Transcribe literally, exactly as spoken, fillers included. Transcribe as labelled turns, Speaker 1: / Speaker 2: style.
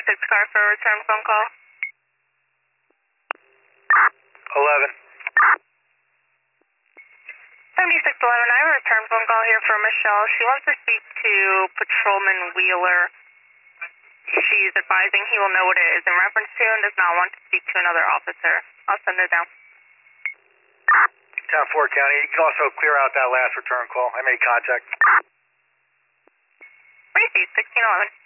Speaker 1: seventy-six car for a return phone call.
Speaker 2: eleven.
Speaker 1: seventy-six eleven, I have a return phone call here for Michelle. She wants to speak to Patrolman Wheeler. She's advising he will know what it is in reference to and does not want to speak to another officer. I'll send her down.
Speaker 2: ten four County, you can also clear out that last return call. I made contact.
Speaker 1: Received, sixteen eleven.